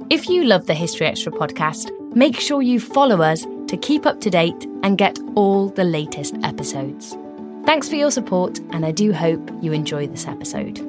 If you love the History Extra podcast, make sure you follow us to keep up to date and get all the latest episodes. Thanks for your support, and I do hope you enjoy this episode.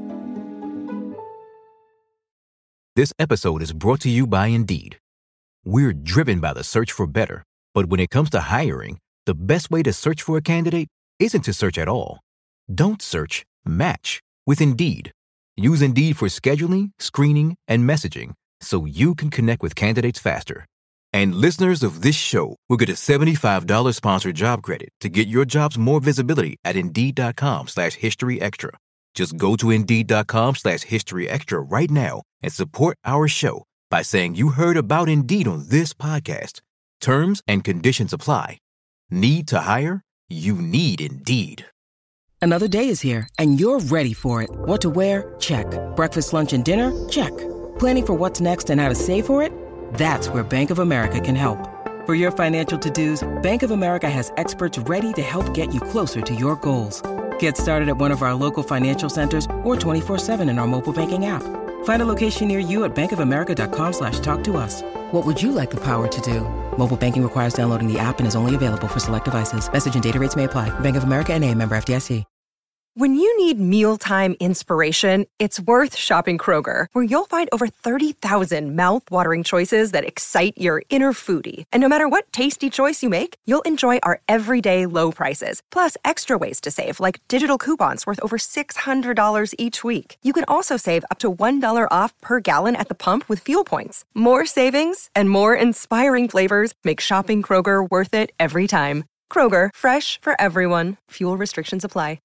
This episode is brought to you by Indeed. We're driven by the search for better, but when it comes to hiring, the best way to search for a candidate isn't to search at all. Don't search, match with Indeed. Use Indeed for scheduling, screening, and messaging so you can connect with candidates faster. And listeners of this show will get a $75 sponsored job credit to get your jobs more visibility at Indeed.com/historyextra. Just go to Indeed.com/historyextra right now and support our show by saying you heard about Indeed on this podcast. Terms and conditions apply. Need to hire? You need Indeed. Another day is here, and you're ready for it. What to wear? Check. Breakfast, lunch, and dinner? Check. Planning for what's next and how to save for it? That's where Bank of America can help. For your financial to-dos, Bank of America has experts ready to help get you closer to your goals. Get started at one of our local financial centers or 24/7 in our mobile banking app. Find a location near you at bankofamerica.com/talktous. What would you like the power to do? Mobile banking requires downloading the app and is only available for select devices. Message and data rates may apply. Bank of America N.A., member FDIC. When you need mealtime inspiration, it's worth shopping Kroger, where you'll find over 30,000 mouth-watering choices that excite your inner foodie. And no matter what tasty choice you make, you'll enjoy our everyday low prices, plus extra ways to save, like digital coupons worth over $600 each week. You can also save up to $1 off per gallon at the pump with fuel points. More savings and more inspiring flavors make shopping Kroger worth it every time. Kroger, fresh for everyone. Fuel restrictions apply.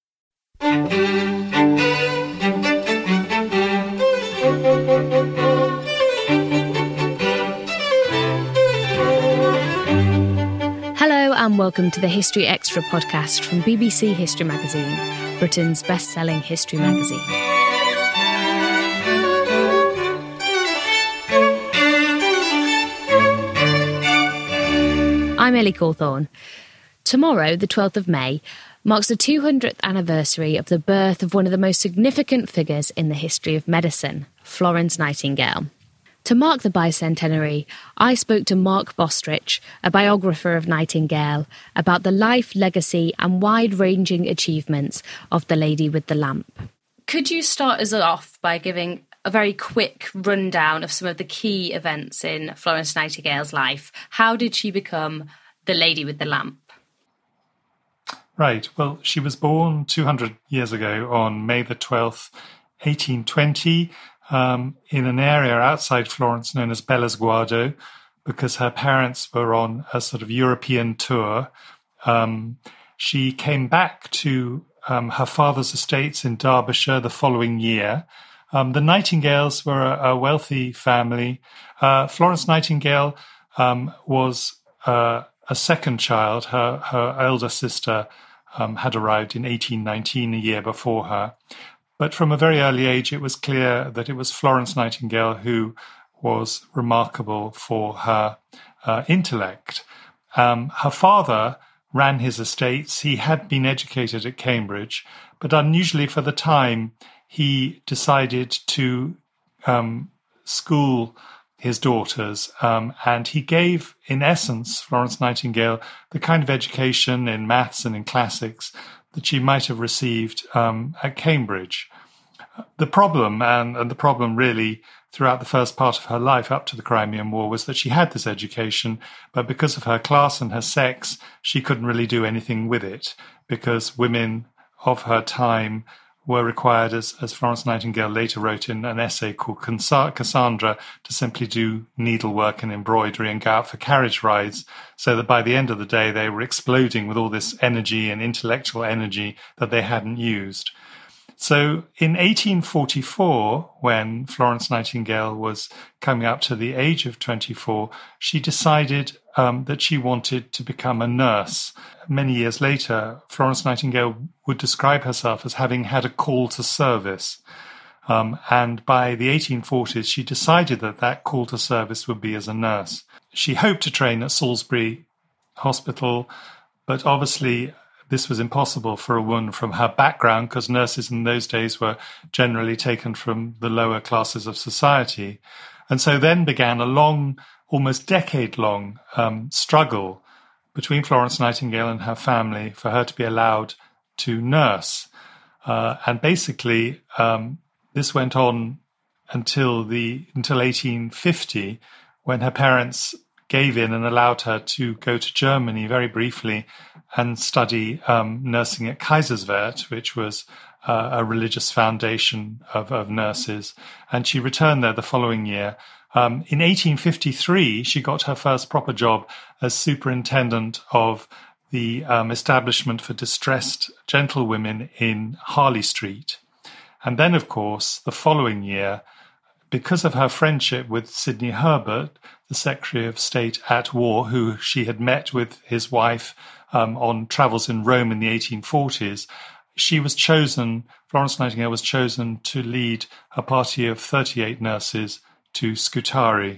Hello and welcome to the History Extra podcast from BBC History Magazine, Britain's best-selling history magazine. I'm Ellie Cawthorne. Tomorrow, the 12th of May, marks the 200th anniversary of the birth of one of the most significant figures in the history of medicine, Florence Nightingale. To mark the bicentenary, I spoke to Mark Bostridge, a biographer of Nightingale, about the life, legacy and wide-ranging achievements of the Lady with the Lamp. Could you start us off by giving a very quick rundown of some of the key events in Florence Nightingale's life? How did she become the Lady with the Lamp? Right. Well, she was born 200 years ago on May the 12th, 1820, in an area outside Florence known as Bellosguardo, because her parents were on a sort of European tour. She came back to her father's estates in Derbyshire the following year. The Nightingales were a wealthy family. Florence Nightingale was a second child. Her elder sister had arrived in 1819, a year before her. But from a very early age, it was clear that it was Florence Nightingale who was remarkable for her intellect. Her father ran his estates. He had been educated at Cambridge, but unusually for the time, he decided to school his daughters, and he gave, in essence, Florence Nightingale the kind of education in maths and in classics that she might have received at Cambridge. The problem, and the problem really throughout the first part of her life up to the Crimean War, was that she had this education, but because of her class and her sex, she couldn't really do anything with it, because women of her time were required, as Florence Nightingale later wrote in an essay called Cassandra, to simply do needlework and embroidery and go out for carriage rides, so that by the end of the day they were exploding with all this energy and intellectual energy that they hadn't used. So in 1844, when Florence Nightingale was coming up to the age of 24, she decided that she wanted to become a nurse. Many years later, Florence Nightingale would describe herself as having had a call to service. And by the 1840s, she decided that that call to service would be as a nurse. She hoped to train at Salisbury Hospital, but obviously this was impossible for a woman from her background, because nurses in those days were generally taken from the lower classes of society. And so then began a long, almost decade-long struggle between Florence Nightingale and her family for her to be allowed to nurse. And basically, this went on until 1850, when her parents gave in and allowed her to go to Germany very briefly and study nursing at Kaiserswerth, which was a religious foundation of nurses. And she returned there the following year. In 1853, she got her first proper job as superintendent of the establishment for distressed gentlewomen in Harley Street. And then, of course, the following year, because of her friendship with Sidney Herbert, the Secretary of State at war, who she had met with his wife on travels in Rome in the 1840s, Florence Nightingale was chosen to lead a party of 38 nurses to Scutari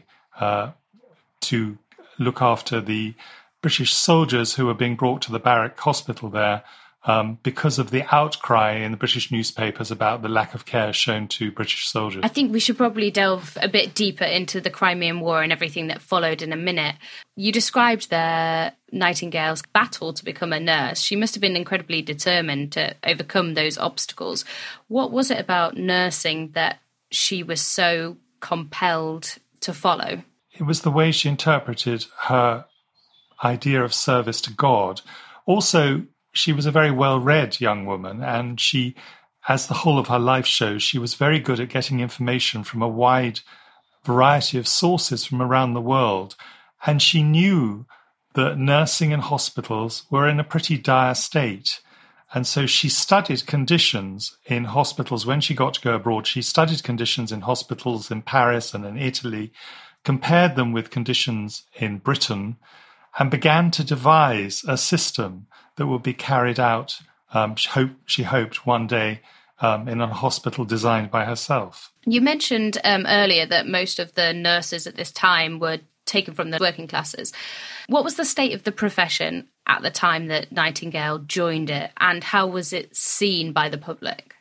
to look after the British soldiers who were being brought to the barrack hospital there because of the outcry in the British newspapers about the lack of care shown to British soldiers. I think we should probably delve a bit deeper into the Crimean War and everything that followed in a minute. You described Nightingale's battle to become a nurse. She must have been incredibly determined to overcome those obstacles. What was it about nursing that she was so compelled to follow? It was the way she interpreted her idea of service to God. Also, she was a very well-read young woman, and she, as the whole of her life shows, she was very good at getting information from a wide variety of sources from around the world. And she knew that nursing and hospitals were in a pretty dire state. And so she studied conditions in hospitals. When she got to go abroad, she studied conditions in hospitals in Paris and in Italy, compared them with conditions in Britain, and began to devise a system that would be carried out, she hoped, one day in a hospital designed by herself. You mentioned earlier that most of the nurses at this time were taken from the working classes. What was the state of the profession at the time that Nightingale joined it, and how was it seen by the public?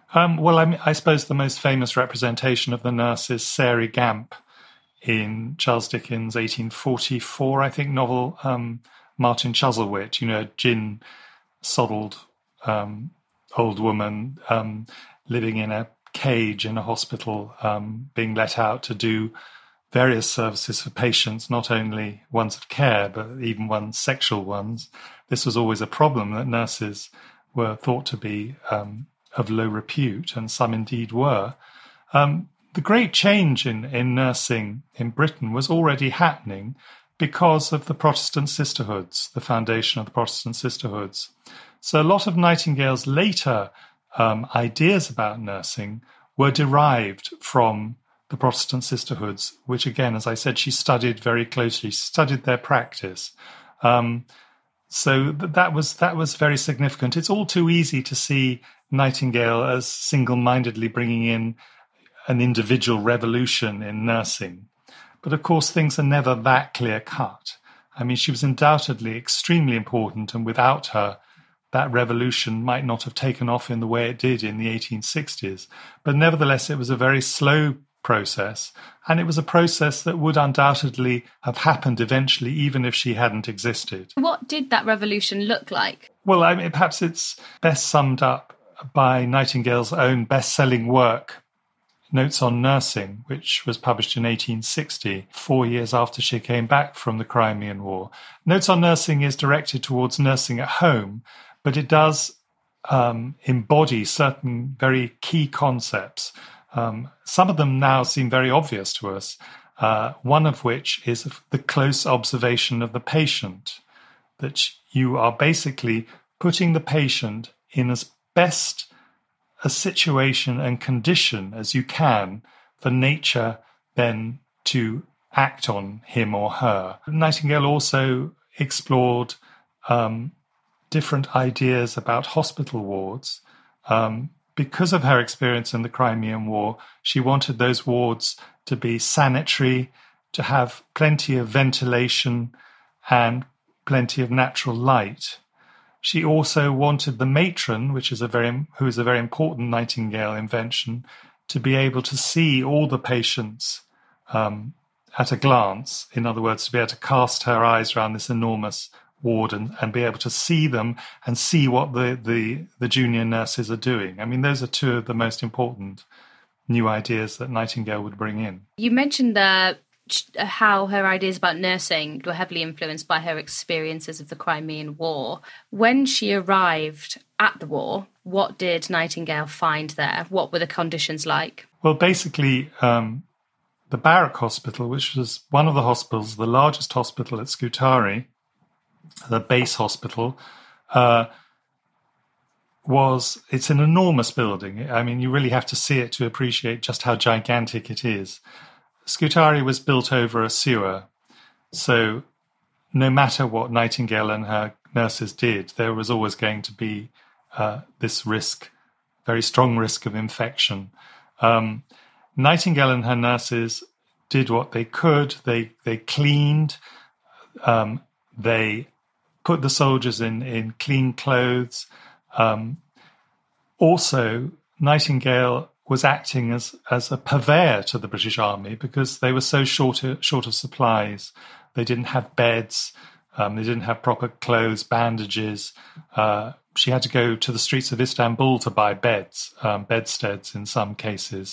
I suppose the most famous representation of the nurse is Sary Gamp in Charles Dickens' 1844, I think, novel Martin Chuzzlewit, gin-soddled old woman living in a cage in a hospital, being let out to do various services for patients, not only ones of care, but even ones sexual ones. This was always a problem, that nurses were thought to be of low repute, and some indeed were. The great change in nursing in Britain was already happening because of the Protestant sisterhoods, the foundation of the Protestant sisterhoods. So a lot of Nightingale's later ideas about nursing were derived from the Protestant sisterhoods, which, again, as I said, she studied very closely. She studied their practice. So that was very significant. It's all too easy to see Nightingale as single-mindedly bringing in an individual revolution in nursing. But of course, things are never that clear-cut. I mean, she was undoubtedly extremely important, and without her, that revolution might not have taken off in the way it did in the 1860s. But nevertheless, it was a very slow process, and it was a process that would undoubtedly have happened eventually, even if she hadn't existed. What did that revolution look like? Well, I mean, perhaps it's best summed up by Nightingale's own best-selling work, Notes on Nursing, which was published in 1860, 4 years after she came back from the Crimean War. Notes on Nursing is directed towards nursing at home, but it does embody certain very key concepts. Some of them now seem very obvious to us, one of which is the close observation of the patient, that you are basically putting the patient in as best a situation and condition as you can for nature then to act on him or her. Nightingale also explored different ideas about hospital wards. Because of her experience in the Crimean War, she wanted those wards to be sanitary, to have plenty of ventilation and plenty of natural light. She also wanted the matron, who is a very important Nightingale invention, to be able to see all the patients at a glance. In other words, to be able to cast her eyes around this enormous ward and be able to see them and see what the junior nurses are doing. I mean, those are two of the most important new ideas that Nightingale would bring in. You mentioned how her ideas about nursing were heavily influenced by her experiences of the Crimean War. When she arrived at the war, what did Nightingale find there? What were the conditions like? Well, basically, the Barrack Hospital, which was one of the hospitals, the largest hospital at Scutari, the base hospital, it's an enormous building. I mean, you really have to see it to appreciate just how gigantic it is. Scutari was built over a sewer, so no matter what Nightingale and her nurses did, there was always going to be this risk, very strong risk of infection. Nightingale and her nurses did what they could. They cleaned, they put the soldiers in clean clothes. Also, Nightingale was acting as a purveyor to the British Army because they were so short of supplies. They didn't have beds. They didn't have proper clothes, bandages. She had to go to the streets of Istanbul to buy beds, bedsteads in some cases.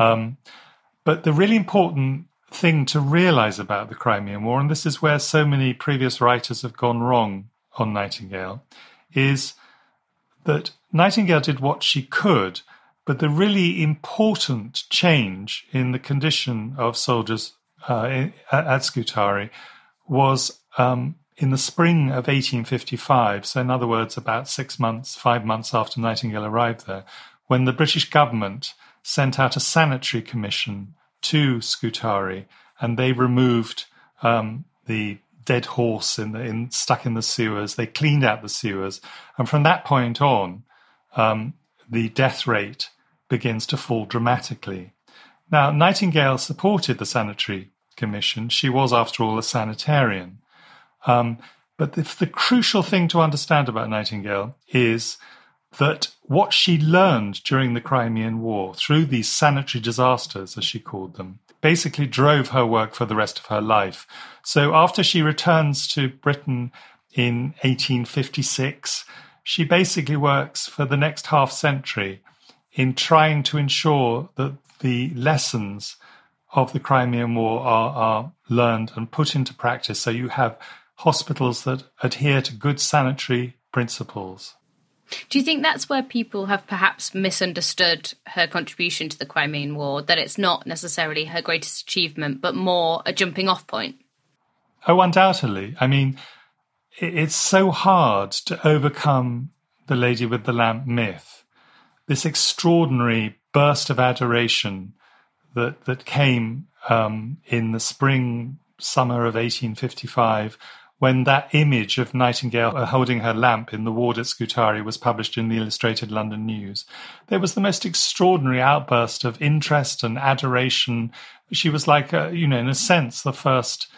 But the really important thing to realize about the Crimean War, and this is where so many previous writers have gone wrong on Nightingale, is that Nightingale did what she could, but the really important change in the condition of soldiers at Scutari was in the spring of 1855, so in other words, about 5 months after Nightingale arrived there, when the British government sent out a sanitary commission to Scutari, and they removed the dead horse stuck in the sewers. They cleaned out the sewers, and from that point on, the death rate begins to fall dramatically. Now, Nightingale supported the sanitary commission. She was, after all, a sanitarian. But the crucial thing to understand about Nightingale is that what she learned during the Crimean War, through these sanitary disasters, as she called them, basically drove her work for the rest of her life. So after she returns to Britain in 1856, she basically works for the next half century in trying to ensure that the lessons of the Crimean War are learned and put into practice. So you have hospitals that adhere to good sanitary principles. Do you think that's where people have perhaps misunderstood her contribution to the Crimean War, that it's not necessarily her greatest achievement, but more a jumping-off point? Oh, undoubtedly. I mean, it's so hard to overcome the Lady with the Lamp myth, this extraordinary burst of adoration that came in the summer of 1855, when that image of Nightingale holding her lamp in the ward at Scutari was published in the Illustrated London News. There was the most extraordinary outburst of interest and adoration. She was like, in a sense, the first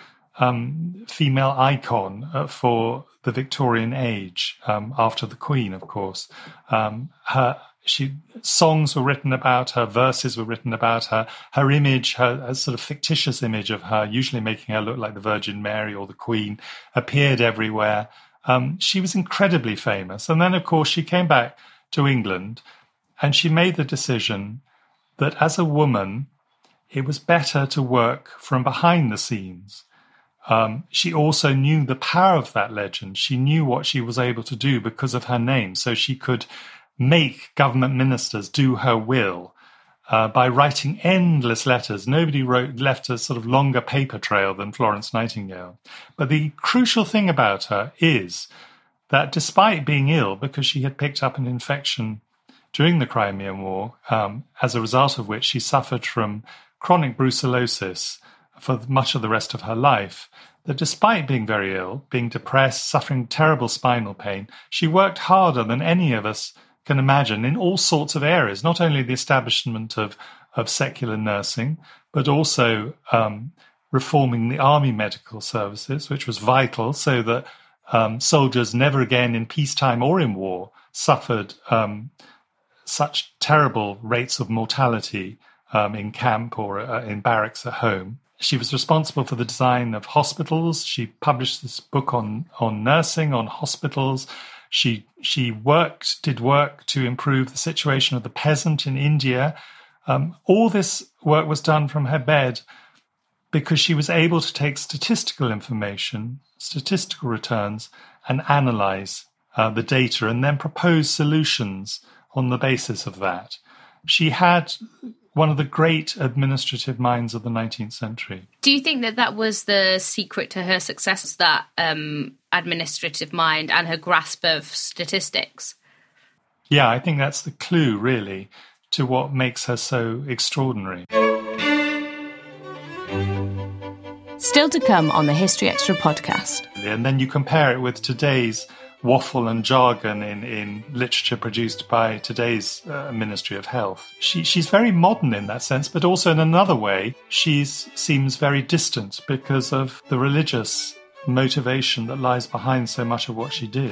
female icon for the Victorian age, after the Queen, of course. Songs were written about her, verses were written about her. Her image, a sort of fictitious image of her, usually making her look like the Virgin Mary or the Queen, appeared everywhere. She was incredibly famous. And then, of course, she came back to England and she made the decision that as a woman, it was better to work from behind the scenes. She also knew the power of that legend. She knew what she was able to do because of her name. So she could make government ministers do her will by writing endless letters. Nobody left a sort of longer paper trail than Florence Nightingale. But the crucial thing about her is that despite being ill, because she had picked up an infection during the Crimean War, as a result of which she suffered from chronic brucellosis for much of the rest of her life, that despite being very ill, being depressed, suffering terrible spinal pain, she worked harder than any of us can imagine in all sorts of areas, not only the establishment of secular nursing, but also reforming the army medical services, which was vital so that soldiers never again in peacetime or in war suffered such terrible rates of mortality in camp or in barracks at home. She was responsible for the design of hospitals. She published this book on nursing, on hospitals. She did work to improve the situation of the peasant in India. All this work was done from her bed because she was able to take statistical information, statistical returns, and analyze the data and then propose solutions on the basis of that. She had one of the great administrative minds of the 19th century. Do you think that was the secret to her success, that administrative mind and her grasp of statistics? Yeah, I think that's the clue, really, to what makes her so extraordinary. Still to come on the History Extra podcast. And then you compare it with today's waffle and jargon in literature produced by today's Ministry of Health. She's very modern in that sense, but also in another way, she seems very distant because of the religious motivation that lies behind so much of what she did.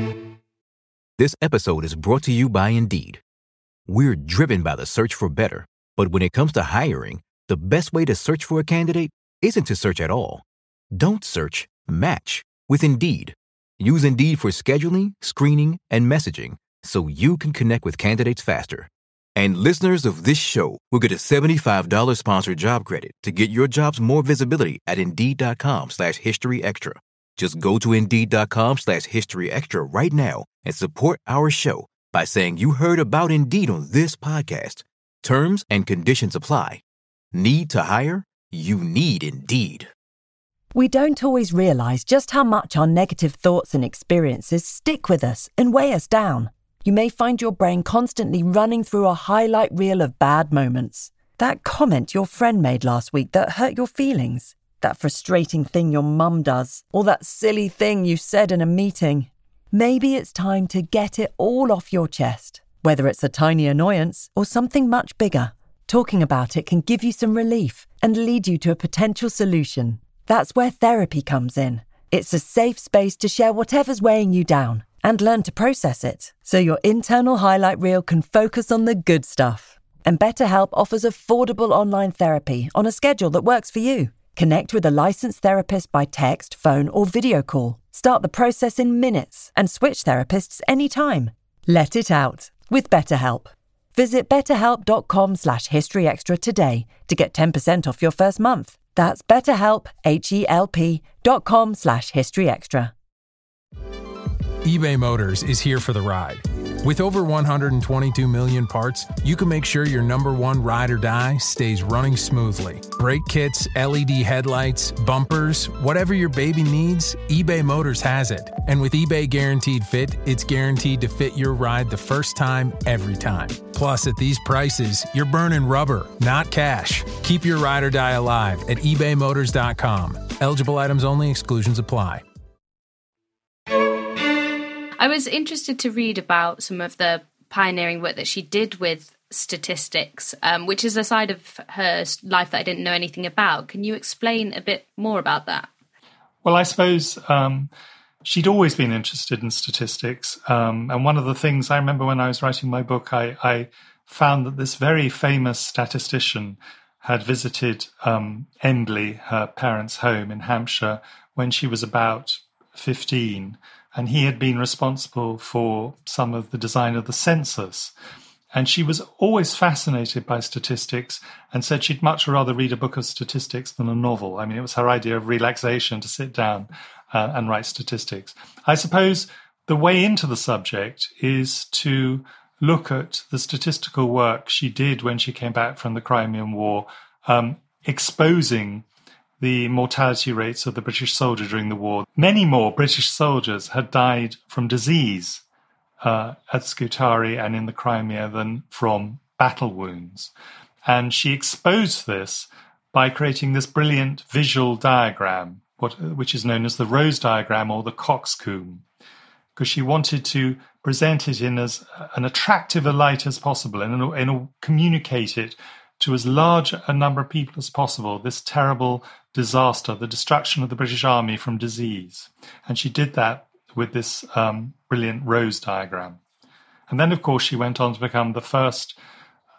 This episode is brought to you by Indeed. We're driven by the search for better, but when it comes to hiring, the best way to search for a candidate isn't to search at all. Don't search, match with Indeed. Use Indeed for scheduling, screening, and messaging so you can connect with candidates faster. And listeners of this show will get a $75 sponsored job credit to get your jobs more visibility at Indeed.com/HistoryExtra. Just go to Indeed.com/HistoryExtra right now and support our show by saying you heard about Indeed on this podcast. Terms and conditions apply. Need to hire? You need Indeed. We don't always realize just how much our negative thoughts and experiences stick with us and weigh us down. You may find your brain constantly running through a highlight reel of bad moments. That comment your friend made last week that hurt your feelings. That frustrating thing your mum does. Or that silly thing you said in a meeting. Maybe it's time to get it all off your chest. Whether it's a tiny annoyance or something much bigger, talking about it can give you some relief and lead you to a potential solution. That's where therapy comes in. It's a safe space to share whatever's weighing you down and learn to process it, so your internal highlight reel can focus on the good stuff. And BetterHelp offers affordable online therapy on a schedule that works for you. Connect with a licensed therapist by text, phone, or video call. Start the process in minutes and switch therapists anytime. Let it out with BetterHelp. Visit betterhelp.com/historyextra today to get 10% off your first month. That's BetterHelp, HELP.com/historyextra. eBay Motors is here for the ride. With over 122 million parts, you can make sure your number one ride or die stays running smoothly. Brake kits, LED headlights, bumpers, whatever your baby needs, eBay Motors has it. And with eBay Guaranteed Fit, it's guaranteed to fit your ride the first time, every time. Plus, at these prices, you're burning rubber, not cash. Keep your ride or die alive at ebaymotors.com. Eligible items only. Exclusions apply. I was interested to read about some of the pioneering work that she did with statistics, which is a side of her life that I didn't know anything about. Can you explain a bit more about that? Well, I suppose she'd always been interested in statistics. And one of the things I remember when I was writing my book, I found that this very famous statistician had visited Embley, her parents' home in Hampshire, when she was about 15. And he had been responsible for some of the design of the census. And she was always fascinated by statistics and said she'd much rather read a book of statistics than a novel. I mean, it was her idea of relaxation to sit down and write statistics. I suppose the way into the subject is to look at the statistical work she did when she came back from the Crimean War, exposing the mortality rates of the British soldier during the war. Many more British soldiers had died from disease at Scutari and in the Crimea than from battle wounds. And she exposed this by creating this brilliant visual diagram, which is known as the Rose diagram or the coxcomb, because she wanted to present it in as an attractive a light as possible and communicate it to as large a number of people as possible, this terrible disaster, the destruction of the British Army from disease. And she did that with this brilliant Rose diagram. And then, of course, she went on to become the first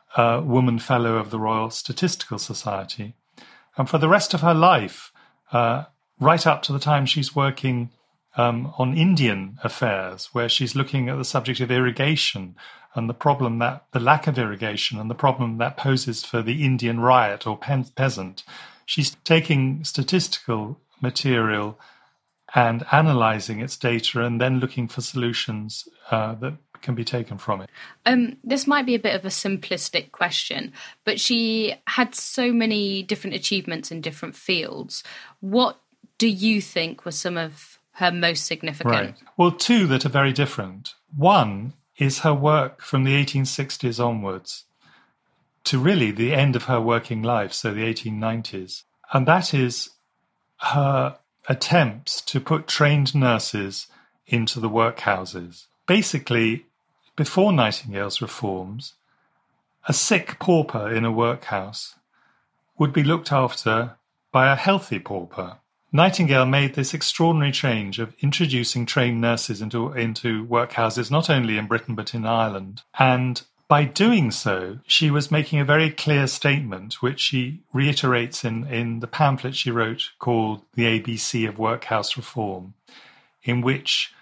Woman Fellow of the Royal Statistical Society. And for the rest of her life, right up to the time she's working on Indian affairs, where she's looking at the subject of irrigation and the lack of irrigation and the problem that poses for the Indian ryot or peasant, she's taking statistical material and analysing its data and then looking for solutions that can be taken from it. This might be a bit of a simplistic question, but she had so many different achievements in different fields. What do you think were some of her most significant? Right. Well, two that are very different. One is her work from the 1860s onwards to really the end of her working life, so the 1890s. And that is her attempts to put trained nurses into the workhouses. Basically, before Nightingale's reforms, a sick pauper in a workhouse would be looked after by a healthy pauper. Nightingale made this extraordinary change of introducing trained nurses into workhouses, not only in Britain but in Ireland. And by doing so, she was making a very clear statement, which she reiterates in the pamphlet she wrote called The ABC of Workhouse Reform, in which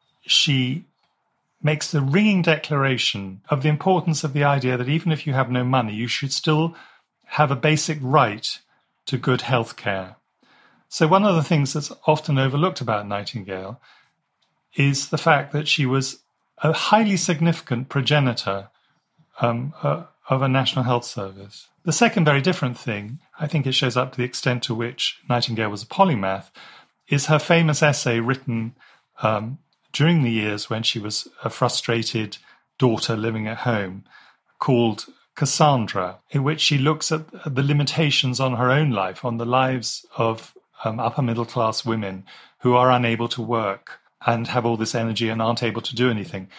she makes the ringing declaration of the importance of the idea that even if you have no money, you should still have a basic right to good health care. So one of the things that's often overlooked about Nightingale is the fact that she was a highly significant progenitor of a National Health Service. The second very different thing, I think it shows up to the extent to which Nightingale was a polymath, is her famous essay written during the years when she was a frustrated daughter living at home, called Cassandra, in which she looks at the limitations on her own life, on the lives of upper middle class women who are unable to work and have all this energy and aren't able to do anything.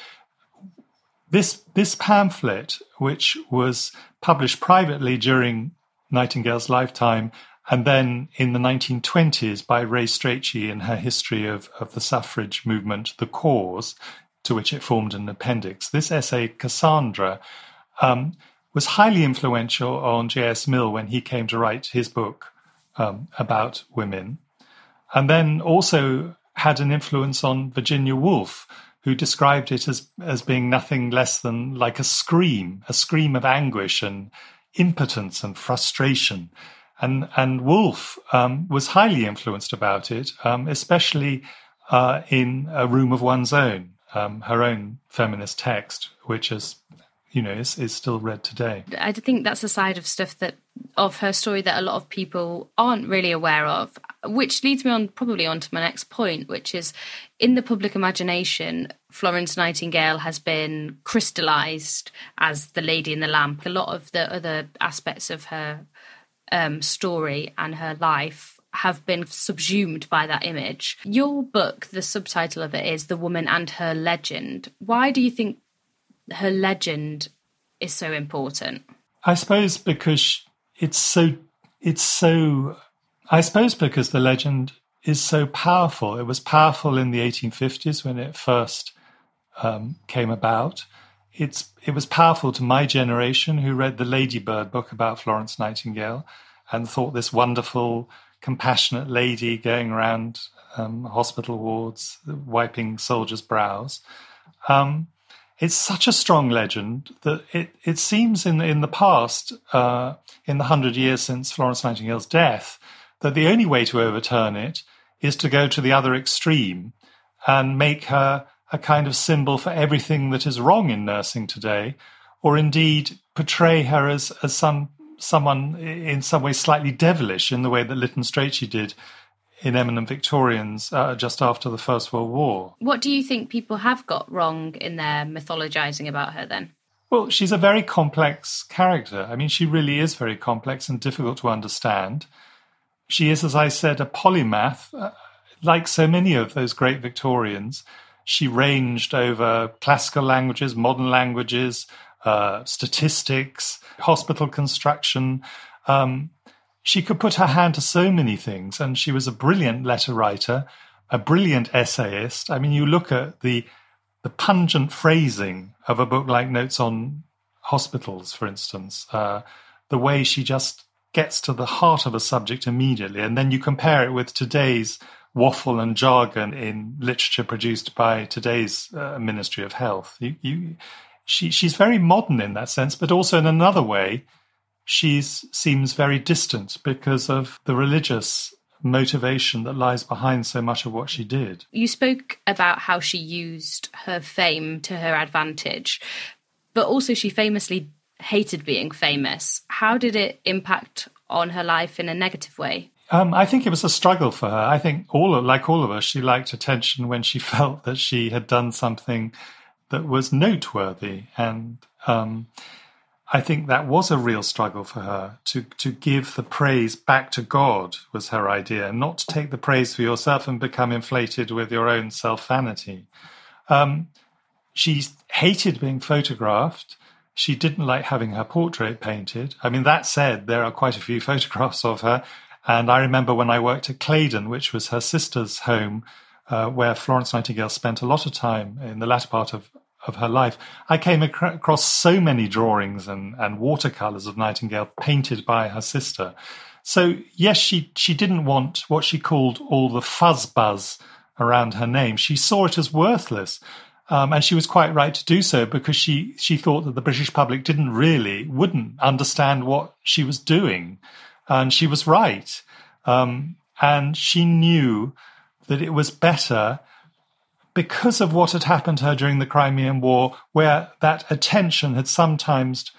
This pamphlet, which was published privately during Nightingale's lifetime and then in the 1920s by Ray Strachey in her history of the suffrage movement, The Cause, to which it formed an appendix, this essay, Cassandra, was highly influential on J.S. Mill when he came to write his book about women, and then also had an influence on Virginia Woolf, who described it as being nothing less than like a scream of anguish and impotence and frustration. And Woolf was highly influenced about it, especially in A Room of One's Own, her own feminist text, which is still read today. I think that's a side of her story that a lot of people aren't really aware of, which leads me probably on to my next point, which is in the public imagination, Florence Nightingale has been crystallised as the Lady in the Lamp. A lot of the other aspects of her story and her life have been subsumed by that image. Your book, the subtitle of it is The Woman and Her Legend. Why do you think her legend is so important? I suppose because I suppose because the legend is so powerful. It was powerful in the 1850s when it first came about. It was powerful to my generation who read the Ladybird book about Florence Nightingale and thought this wonderful, compassionate lady going around hospital wards, wiping soldiers' brows. It's such a strong legend that it seems in the past, in the 100 years since Florence Nightingale's death, that the only way to overturn it is to go to the other extreme and make her a kind of symbol for everything that is wrong in nursing today, or indeed portray her as someone in some way slightly devilish in the way that Lytton Strachey did in Eminent Victorians just after the First World War. What do you think people have got wrong in their mythologizing about her then? Well, she's a very complex character. I mean, she really is very complex and difficult to understand. She is, as I said, a polymath. Like so many of those great Victorians, she ranged over classical languages, modern languages, statistics, hospital construction. She could put her hand to so many things, and she was a brilliant letter writer, a brilliant essayist. I mean, you look at the pungent phrasing of a book like Notes on hospitals, for instance, the way she just gets to the heart of a subject immediately. And then you compare it with today's waffle and jargon in literature produced by today's Ministry of Health. She's very modern in that sense, but also in another way, she seems very distant because of the religious motivation that lies behind so much of what she did. You spoke about how she used her fame to her advantage, but also she famously hated being famous. How did it impact on her life in a negative way? I think it was a struggle for her. I think like all of us, she liked attention when she felt that she had done something that was noteworthy. And I think that was a real struggle for her, to give the praise back to God was her idea, not to take the praise for yourself and become inflated with your own self-vanity. She hated being photographed. She didn't like having her portrait painted. I mean, that said, there are quite a few photographs of her. And I remember when I worked at Claydon, which was her sister's home, where Florence Nightingale spent a lot of time in the latter part of her life, I came across so many drawings and watercolours of Nightingale painted by her sister. So, yes, she didn't want what she called all the fuzz-buzz around her name. She saw it as worthless. And she was quite right to do so, because she thought that the British public wouldn't understand what she was doing. And she was right. And she knew that it was better, because of what had happened to her during the Crimean War, where that attention had sometimes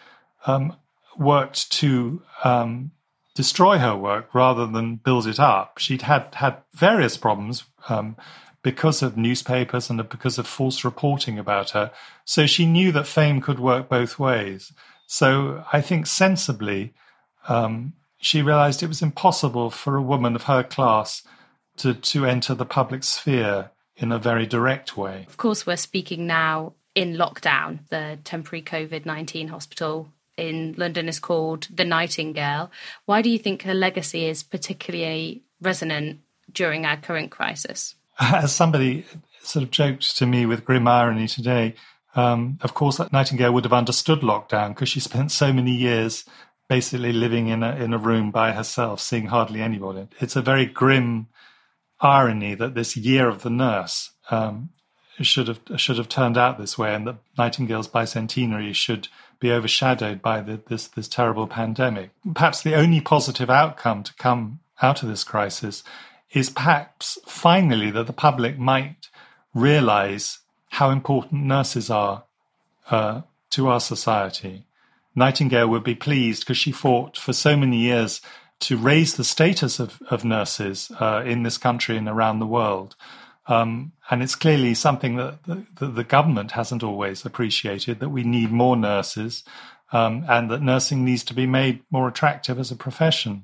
worked to destroy her work rather than build it up. She'd had various problems because of newspapers and because of false reporting about her. So she knew that fame could work both ways. So I think sensibly, she realized it was impossible for a woman of her class to enter the public sphere in a very direct way. Of course, we're speaking now in lockdown. The temporary COVID-19 hospital in London is called the Nightingale. Why do you think her legacy is particularly resonant during our current crisis? As somebody sort of joked to me with grim irony today, of course, that Nightingale would have understood lockdown, because she spent so many years basically living in a room by herself, seeing hardly anybody. It's a very grim irony that this year of the nurse should have turned out this way, and that Nightingale's bicentenary should be overshadowed by this terrible pandemic. Perhaps the only positive outcome to come out of this crisis is perhaps finally that the public might realize how important nurses are to our society. Nightingale would be pleased, because she fought for so many years to raise the status of nurses in this country and around the world. And it's clearly something that the government hasn't always appreciated, that we need more nurses, and that nursing needs to be made more attractive as a profession.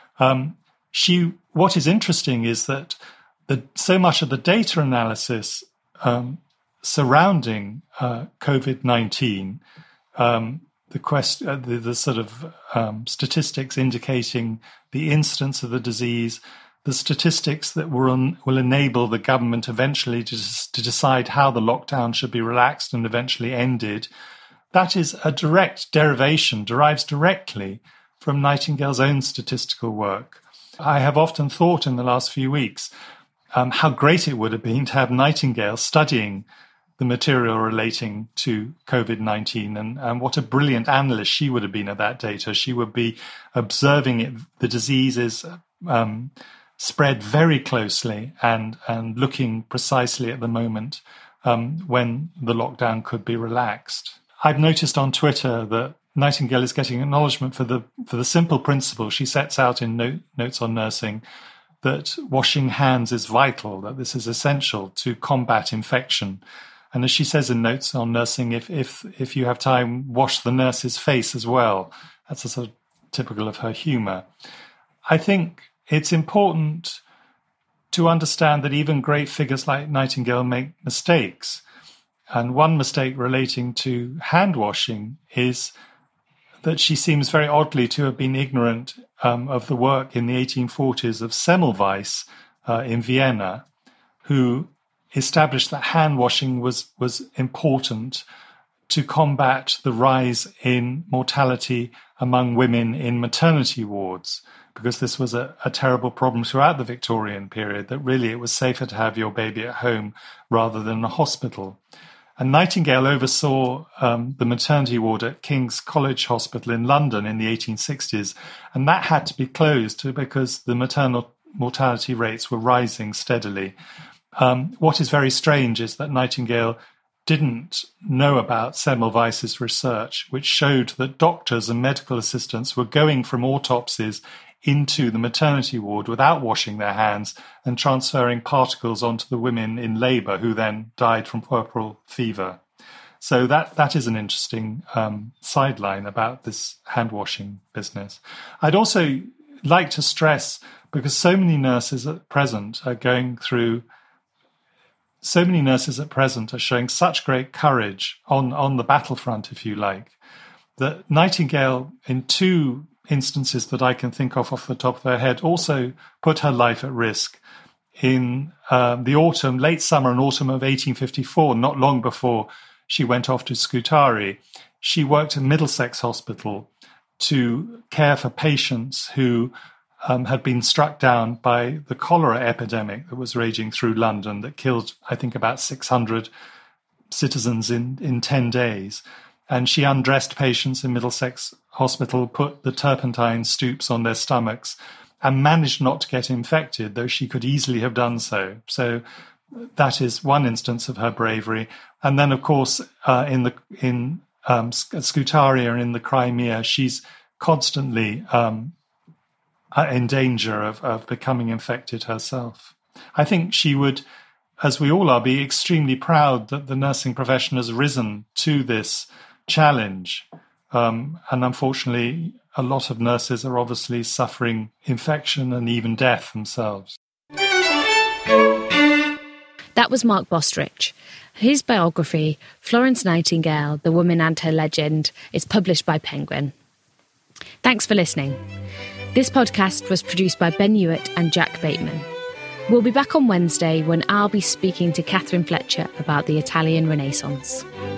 What is interesting is that so much of the data analysis surrounding COVID-19, the sort of statistics indicating the incidence of the disease, the statistics that will enable the government eventually to decide how the lockdown should be relaxed and eventually ended, that is a direct derivation, derives directly from Nightingale's own statistical work. I have often thought in the last few weeks how great it would have been to have Nightingale studying the material relating to COVID-19, and what a brilliant analyst she would have been of that data. She would be observing it, the disease is spread very closely and looking precisely at the moment when the lockdown could be relaxed. I've noticed on Twitter that Nightingale is getting acknowledgement for the simple principle she sets out in Notes on Nursing, that washing hands is vital, that this is essential to combat infection. And as she says in Notes on Nursing, if you have time, wash the nurse's face as well. That's a sort of typical of her humour. I think it's important to understand that even great figures like Nightingale make mistakes. And one mistake relating to hand washing is that she seems very oddly to have been ignorant of the work in the 1840s of Semmelweis in Vienna, who established that hand washing was important to combat the rise in mortality among women in maternity wards, because this was a terrible problem throughout the Victorian period, that really it was safer to have your baby at home rather than in a hospital. And Nightingale oversaw the maternity ward at King's College Hospital in London in the 1860s, and that had to be closed because the maternal mortality rates were rising steadily. What is very strange is that Nightingale didn't know about Semmelweis's research, which showed that doctors and medical assistants were going from autopsies into the maternity ward without washing their hands and transferring particles onto the women in labour, who then died from puerperal fever. So that is an interesting sideline about this hand-washing business. I'd also like to stress, because so many nurses at present are showing such great courage on the battlefront, if you like, that Nightingale, in 2 instances that I can think of off the top of her head, also put her life at risk. In the late summer and autumn of 1854, not long before she went off to Scutari, she worked at Middlesex Hospital to care for patients who had been struck down by the cholera epidemic that was raging through London, that killed, I think, about 600 citizens in 10 days. And she undressed patients in Middlesex Hospital, put the turpentine stoops on their stomachs, and managed not to get infected, though she could easily have done so. So that is one instance of her bravery. And then, of course, in Scutari and in the Crimea, she's constantly in danger of becoming infected herself. I think she would, as we all are, be extremely proud that the nursing profession has risen to this challenge. And unfortunately, a lot of nurses are obviously suffering infection and even death themselves. That was Mark Bostridge. His biography, Florence Nightingale, The Woman and Her Legend, is published by Penguin. Thanks for listening. This podcast was produced by Ben Hewitt and Jack Bateman. We'll be back on Wednesday when I'll be speaking to Catherine Fletcher about the Italian Renaissance.